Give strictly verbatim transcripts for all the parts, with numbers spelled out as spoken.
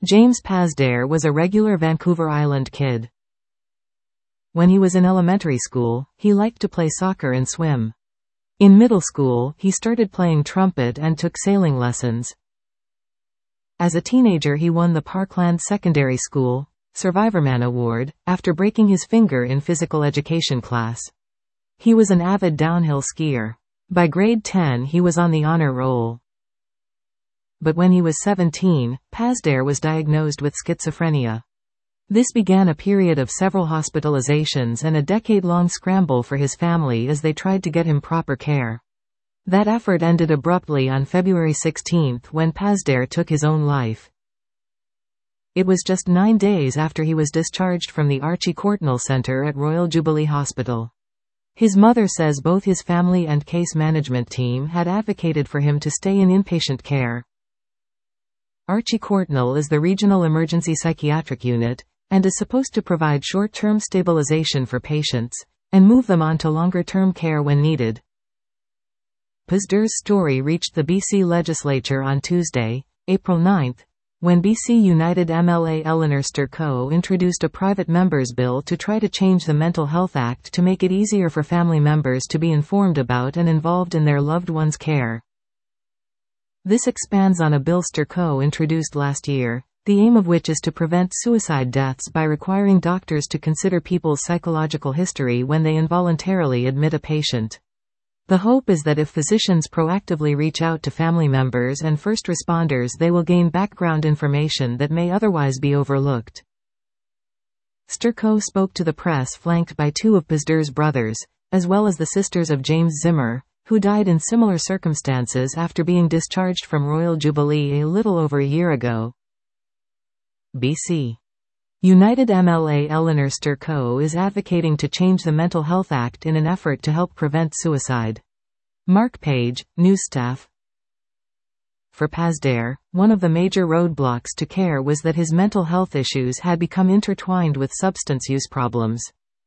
James Pazder was a regular Vancouver Island kid. When he was in elementary school, he liked to play soccer and swim. In middle school, he started playing trumpet and took sailing lessons. As a teenager, he won the Parkland Secondary School Survivorman Award after breaking his finger in physical education class. He was an avid downhill skier. By grade ten, he was on the honor roll. But when he was seventeen, Pazder was diagnosed with schizophrenia. This began a period of several hospitalizations and a decade-long scramble for his family as they tried to get him proper care. That effort ended abruptly on February sixteenth when Pazder took his own life. It was just nine days after he was discharged from the Archie Courtnall Centre at Royal Jubilee Hospital. His mother says both his family and case management team had advocated for him to stay in inpatient care. Archie Courtnall is the regional emergency psychiatric unit, and is supposed to provide short-term stabilization for patients, and move them on to longer-term care when needed. Pazder's story reached the B C Legislature on Tuesday, April ninth, when B C United M L A Eleanor Sturcot introduced a private member's bill to try to change the Mental Health Act to make it easier for family members to be informed about and involved in their loved one's care. This expands on a bill Sturcot introduced last year, the aim of which is to prevent suicide deaths by requiring doctors to consider people's psychological history when they involuntarily admit a patient. The hope is that if physicians proactively reach out to family members and first responders, they will gain background information that may otherwise be overlooked. Sturcot spoke to the press flanked by two of Pazder's brothers, as well as the sisters of James Zimmer, who died in similar circumstances after being discharged from Royal Jubilee a little over a year ago. B C United M L A Eleanor Sturcot is advocating to change the Mental Health Act in an effort to help prevent suicide. Mark Page, news staff. For Pazder, one of the major roadblocks to care was that his mental health issues had become intertwined with substance use problems.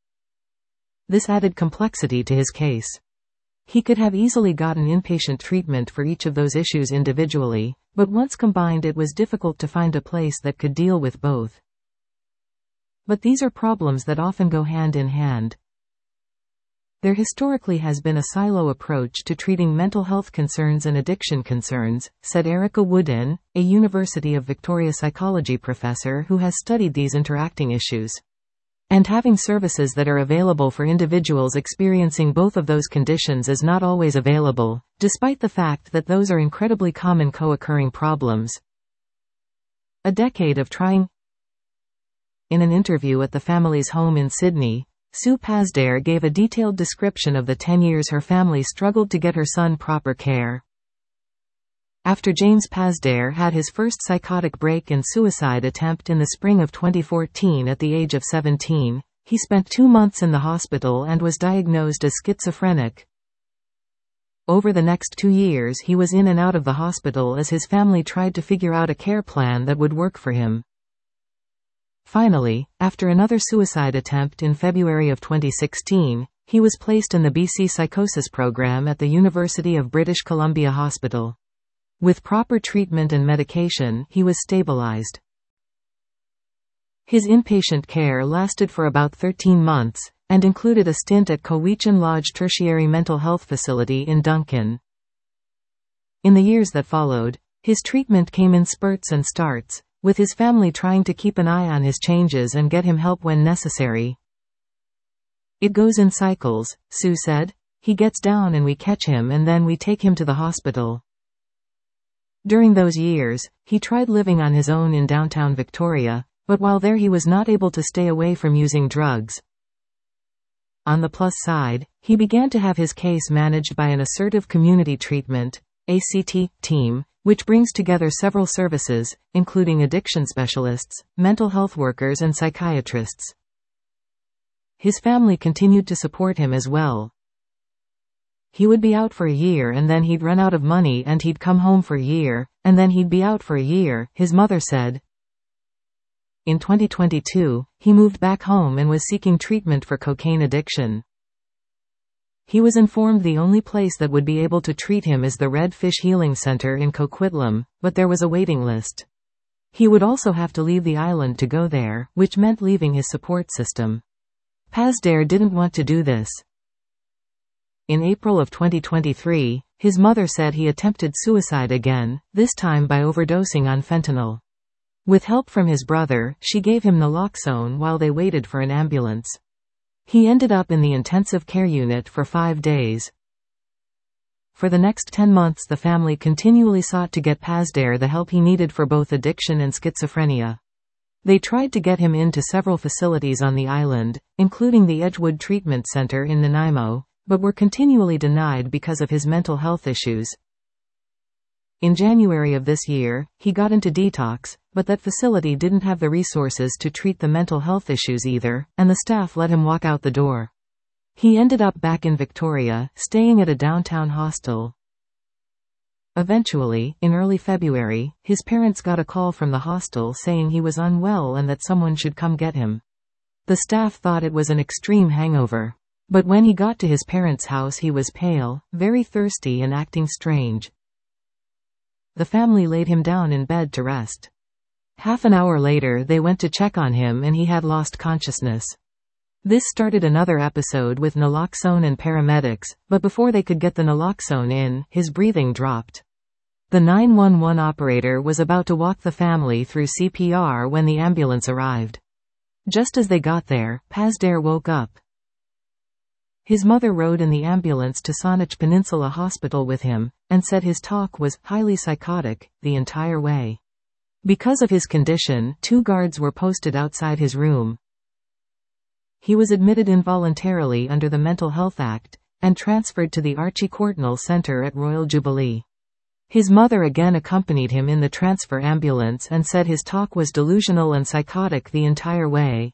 This added complexity to his case. He could have easily gotten inpatient treatment for each of those issues individually, but once combined it was difficult to find a place that could deal with both. But these are problems that often go hand in hand. There historically has been a silo approach to treating mental health concerns and addiction concerns, said Erica Woodin, a University of Victoria psychology professor who has studied these interacting issues. And having services that are available for individuals experiencing both of those conditions is not always available, despite the fact that those are incredibly common co-occurring problems. A decade of trying. In an interview at the family's home in Sydney, Sue Pazder gave a detailed description of the ten years her family struggled to get her son proper care. After James Pazder had his first psychotic break and suicide attempt in the spring of twenty fourteen at the age of seventeen, he spent two months in the hospital and was diagnosed as schizophrenic. Over the next two years he was in and out of the hospital as his family tried to figure out a care plan that would work for him. Finally, after another suicide attempt in February of twenty sixteen, he was placed in the B C Psychosis program at the University of British Columbia Hospital. With proper treatment and medication, he was stabilized. His inpatient care lasted for about thirteen months, and included a stint at Cowichan Lodge Tertiary Mental Health Facility in Duncan. In the years that followed, his treatment came in spurts and starts, with his family trying to keep an eye on his changes and get him help when necessary. It goes in cycles, Sue said. He gets down and we catch him and then we take him to the hospital. During those years, he tried living on his own in downtown Victoria, but while there he was not able to stay away from using drugs. On the plus side, he began to have his case managed by an assertive community treatment A C T team, which brings together several services, including addiction specialists, mental health workers and psychiatrists. His family continued to support him as well. He would be out for a year and then he'd run out of money and he'd come home for a year, and then he'd be out for a year, his mother said. In twenty twenty-two, he moved back home and was seeking treatment for cocaine addiction. He was informed the only place that would be able to treat him is the Red Fish Healing Center in Coquitlam, but there was a waiting list. He would also have to leave the island to go there, which meant leaving his support system. Pazder didn't want to do this. In April of twenty twenty-three, his mother said he attempted suicide again, this time by overdosing on fentanyl. With help from his brother, she gave him naloxone while they waited for an ambulance. He ended up in the intensive care unit for five days. For the next ten months the family continually sought to get Pazder the help he needed for both addiction and schizophrenia. They tried to get him into several facilities on the island, including the Edgewood Treatment Center in Nanaimo, but were continually denied because of his mental health issues. In January of this year, he got into detox, but that facility didn't have the resources to treat the mental health issues either, and the staff let him walk out the door. He ended up back in Victoria, staying at a downtown hostel. Eventually, in early February, his parents got a call from the hostel saying he was unwell and that someone should come get him. The staff thought it was an extreme hangover. But when he got to his parents' house he was pale, very thirsty and acting strange. The family laid him down in bed to rest. Half an hour later they went to check on him and he had lost consciousness. This started another episode with naloxone and paramedics, but before they could get the naloxone in, his breathing dropped. The nine one one operator was about to walk the family through C P R when the ambulance arrived. Just as they got there, Pazder woke up. His mother rode in the ambulance to Saanich Peninsula Hospital with him, and said his talk was highly psychotic the entire way. Because of his condition, two guards were posted outside his room. He was admitted involuntarily under the Mental Health Act, and transferred to the Archie Courtnall Centre at Royal Jubilee. His mother again accompanied him in the transfer ambulance and said his talk was delusional and psychotic the entire way.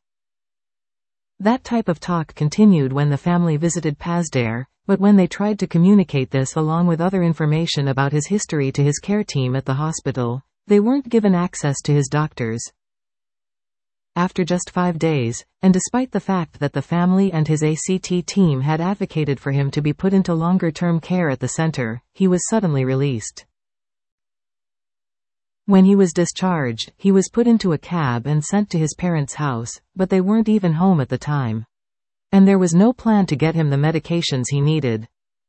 That type of talk continued when the family visited Pazder, but when they tried to communicate this along with other information about his history to his care team at the hospital, they weren't given access to his doctors. After just five days, and despite the fact that the family and his A C T team had advocated for him to be put into longer-term care at the center, he was suddenly released. When he was discharged, he was put into a cab and sent to his parents' house, but they weren't even home at the time. And there was no plan to get him the medications he needed.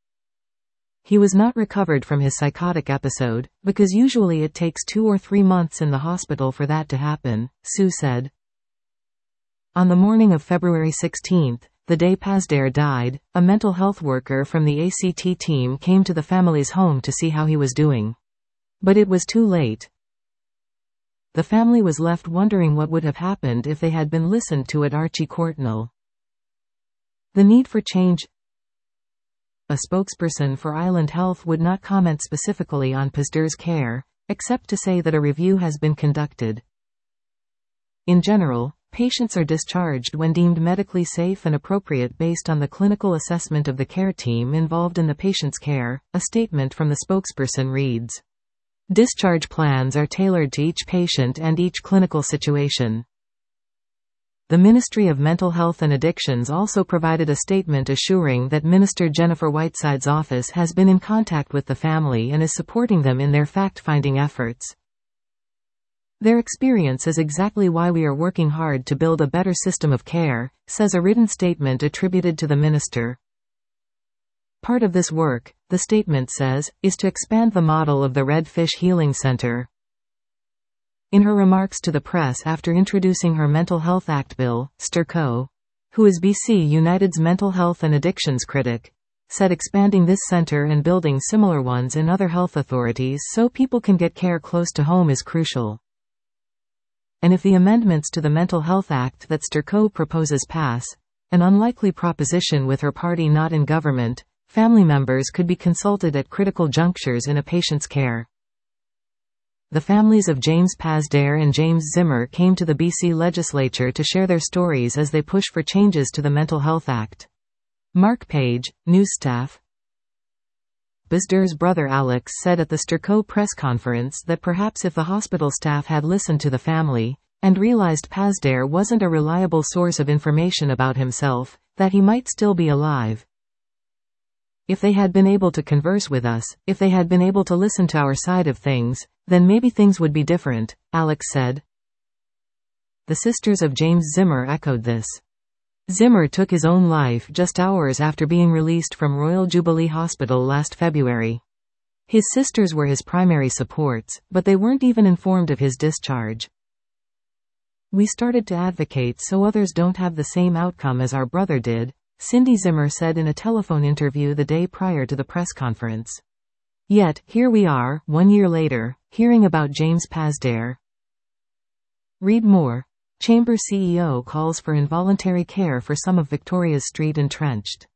He was not recovered from his psychotic episode, because usually it takes two or three months in the hospital for that to happen, Sue said. On the morning of February sixteenth, the day Pazder died, a mental health worker from the A C T team came to the family's home to see how he was doing. But it was too late. The family was left wondering what would have happened if they had been listened to at Archie Courtnall. The need for change. A spokesperson for Island Health would not comment specifically on Pazder's care, except to say that a review has been conducted. In general, patients are discharged when deemed medically safe and appropriate based on the clinical assessment of the care team involved in the patient's care, a statement from the spokesperson reads. Discharge plans are tailored to each patient and each clinical situation. The Ministry of Mental Health and Addictions also provided a statement assuring that Minister Jennifer Whiteside's office has been in contact with the family and is supporting them in their fact-finding efforts. Their experience is exactly why we are working hard to build a better system of care, says a written statement attributed to the minister. Part of this work, the statement says, is to expand the model of the Red Fish Healing Center. In her remarks to the press after introducing her Mental Health Act bill, Sturcoe, who is B C United's mental health and addictions critic, said expanding this center and building similar ones in other health authorities so people can get care close to home is crucial. And if the amendments to the Mental Health Act that Sturcoe proposes pass, an unlikely proposition with her party not in government, family members could be consulted at critical junctures in a patient's care. The families of James Pazder and James Zimmer came to the B C legislature to share their stories as they push for changes to the Mental Health Act. Mark Page, news staff. Pazder's brother Alex said at the Sturcoe press conference that perhaps if the hospital staff had listened to the family, and realized Pazder wasn't a reliable source of information about himself, that he might still be alive. If they had been able to converse with us, if they had been able to listen to our side of things, then maybe things would be different, Alex said. The sisters of James Zimmer echoed this. Zimmer took his own life just hours after being released from Royal Jubilee Hospital last February. His sisters were his primary supports, but they weren't even informed of his discharge. We started to advocate so others don't have the same outcome as our brother did, Cindy Zimmer said in a telephone interview the day prior to the press conference. Yet, here we are, one year later, hearing about James Pazder. Read more. Chamber C E O calls for involuntary care for some of Victoria's Street entrenched.